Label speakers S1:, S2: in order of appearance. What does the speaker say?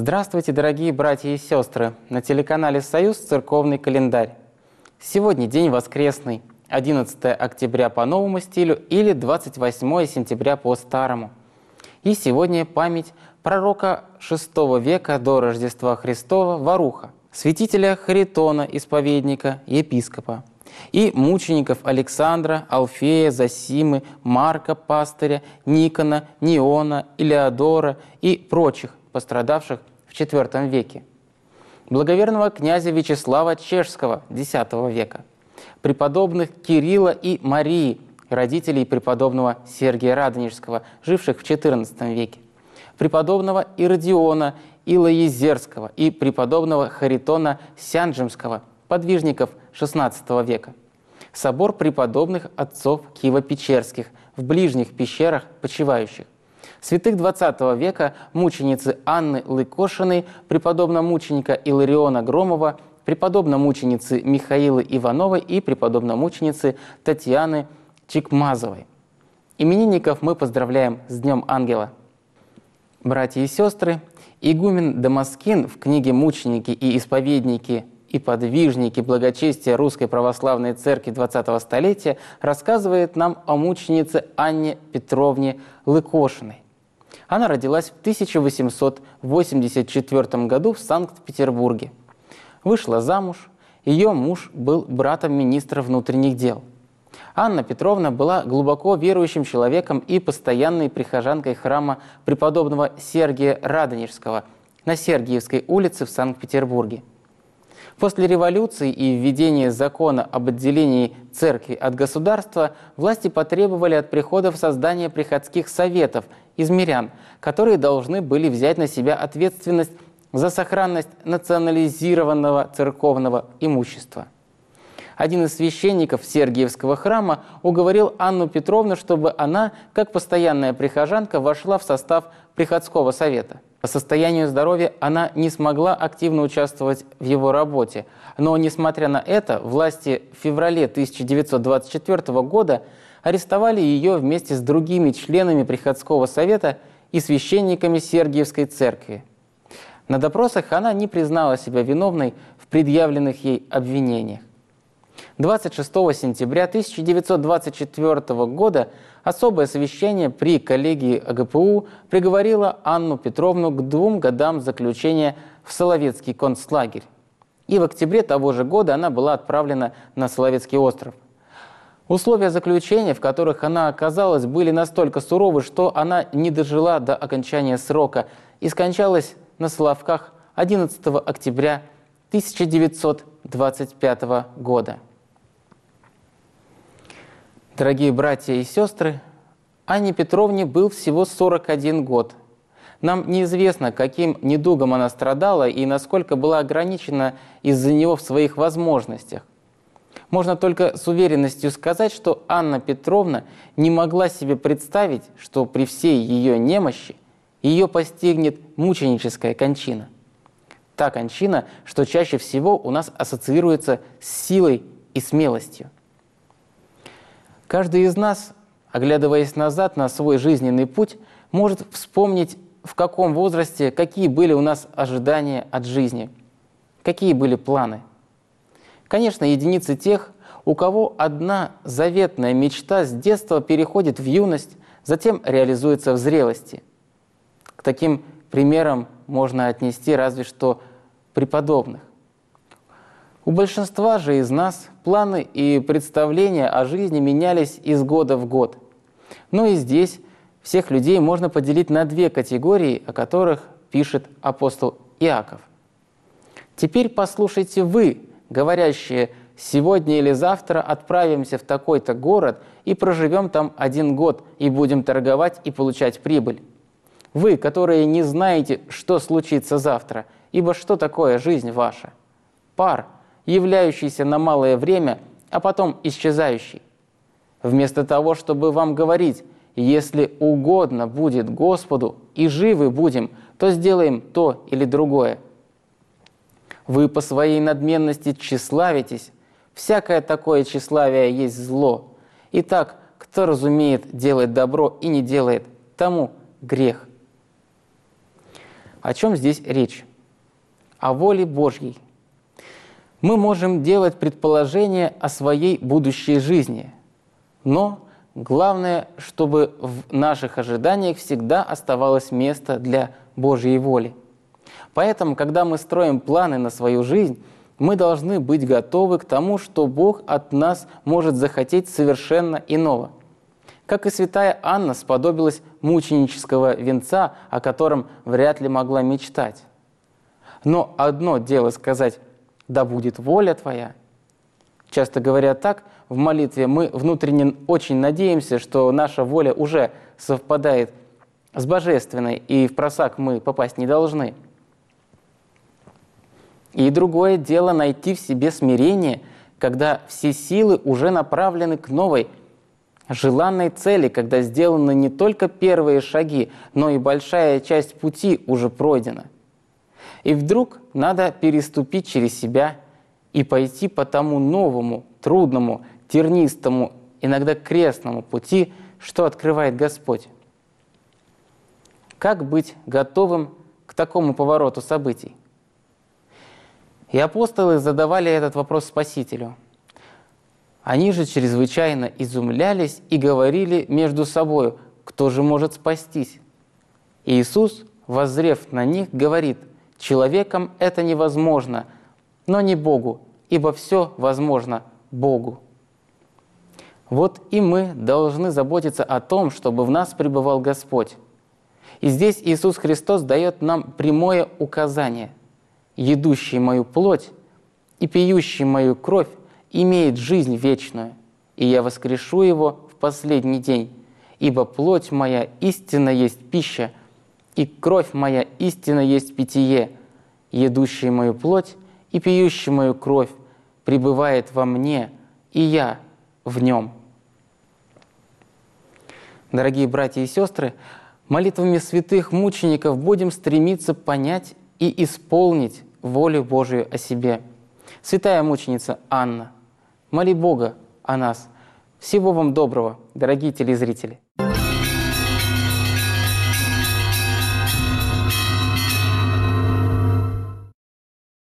S1: Здравствуйте, дорогие братья и сестры! На телеканале «Союз» церковный календарь. Сегодня день воскресный, 11 октября по новому стилю или 28 сентября по старому. И сегодня память пророка VI века до Рождества Христова Варуха, святителя Харитона, исповедника, епископа, и мучеников Александра, Алфея, Зосимы, Марка, пастыря, Никона, Неона, Илеодора и прочих, пострадавших в IV веке, благоверного князя Вячеслава Чешского X века, преподобных Кирилла и Марии, родителей преподобного Сергия Радонежского, живших в XIV веке, преподобного Иродиона Илоезерского и преподобного Харитона Сянджемского, подвижников XVI века, собор преподобных отцов Киево-Печерских в ближних пещерах почивающих, святых XX века мученицы Анны Лыкошиной, преподобно-мученика Илариона Громова, преподобно-мученицы Михаилы Ивановой и преподобно-мученицы Татьяны Чикмазовой. Именинников мы поздравляем с Днем Ангела. Братья и сестры, игумен Дамаскин в книге «Мученики и исповедники и подвижники благочестия Русской Православной Церкви 20-го столетия» рассказывает нам о мученице Анне Петровне Лыкошиной. Она родилась в 1884 году в Санкт-Петербурге. Вышла замуж, ее муж был братом министра внутренних дел. Анна Петровна была глубоко верующим человеком и постоянной прихожанкой храма преподобного Сергия Радонежского на Сергиевской улице в Санкт-Петербурге. После революции и введения закона об отделении церкви от государства власти потребовали от приходов создания приходских советов из мирян, которые должны были взять на себя ответственность за сохранность национализированного церковного имущества. Один из священников Сергиевского храма уговорил Анну Петровну, чтобы она, как постоянная прихожанка, вошла в состав приходского совета. По состоянию здоровья она не смогла активно участвовать в его работе, но, несмотря на это, власти в феврале 1924 года арестовали ее вместе с другими членами приходского совета и священниками Сергиевской церкви. На допросах она не признала себя виновной в предъявленных ей обвинениях. 26 сентября 1924 года особое совещание при коллегии АГПУ приговорило Анну Петровну к 2 годам заключения в Соловецкий концлагерь. И в октябре того же года она была отправлена на Соловецкий остров. Условия заключения, в которых она оказалась, были настолько суровы, что она не дожила до окончания срока и скончалась на Соловках 11 октября 1925 года. Дорогие братья и сестры, Анне Петровне был всего 41 год. Нам неизвестно, каким недугом она страдала и насколько была ограничена из-за него в своих возможностях. Можно только с уверенностью сказать, что Анна Петровна не могла себе представить, что при всей ее немощи ее постигнет мученическая кончина. Та кончина, что чаще всего у нас ассоциируется с силой и смелостью. Каждый из нас, оглядываясь назад на свой жизненный путь, может вспомнить, в каком возрасте, какие были у нас ожидания от жизни, какие были планы. Конечно, единицы тех, у кого одна заветная мечта с детства переходит в юность, затем реализуется в зрелости. К таким примерам можно отнести разве что преподобных. У большинства же из нас планы и представления о жизни менялись из года в год. Но и здесь всех людей можно поделить на 2 категории, о которых пишет апостол Иаков. «Теперь послушайте вы, говорящие, сегодня или завтра отправимся в такой-то город и проживем там 1 год, и будем торговать и получать прибыль. Вы, которые не знаете, что случится завтра, ибо что такое жизнь ваша? Пар, являющийся на малое время, а потом исчезающий. Вместо того, чтобы вам говорить, если угодно будет Господу и живы будем, то сделаем то или другое. Вы по своей надменности тщеславитесь, всякое такое тщеславие есть зло. Итак, кто разумеет делать добро и не делает, тому грех». О чем здесь речь? О воле Божьей. Мы можем делать предположения о своей будущей жизни, но главное, чтобы в наших ожиданиях всегда оставалось место для Божьей воли. Поэтому, когда мы строим планы на свою жизнь, мы должны быть готовы к тому, что Бог от нас может захотеть совершенно иного. Как и святая Анна сподобилась мученического венца, о котором вряд ли могла мечтать. Но одно дело сказать «да будет воля Твоя». Часто говоря так, в молитве мы внутренне очень надеемся, что наша воля уже совпадает с божественной, и в просак мы попасть не должны. И другое дело найти в себе смирение, когда все силы уже направлены к новой, желанной цели, когда сделаны не только первые шаги, но и большая часть пути уже пройдена. И вдруг надо переступить через себя и пойти по тому новому, трудному, тернистому, иногда крестному пути, что открывает Господь. Как быть готовым к такому повороту событий? И апостолы задавали этот вопрос Спасителю. Они же чрезвычайно изумлялись и говорили между собою: «Кто же может спастись?» И Иисус, воззрев на них, говорит: «Человеком это невозможно, но не Богу, ибо все возможно Богу». Вот и мы должны заботиться о том, чтобы в нас пребывал Господь. И здесь Иисус Христос дает нам прямое указание: «Едущий мою плоть и пьющий мою кровь имеет жизнь вечную, и я воскрешу его в последний день, ибо плоть моя истинно есть пища, и кровь моя истинно есть питье. Едущий мою плоть и пьющий мою кровь пребывает во мне, и я в нем». Дорогие братья и сестры, молитвами святых мучеников будем стремиться понять и исполнить волю Божию о себе. Святая мученица Анна, моли Бога о нас. Всего вам доброго, дорогие телезрители!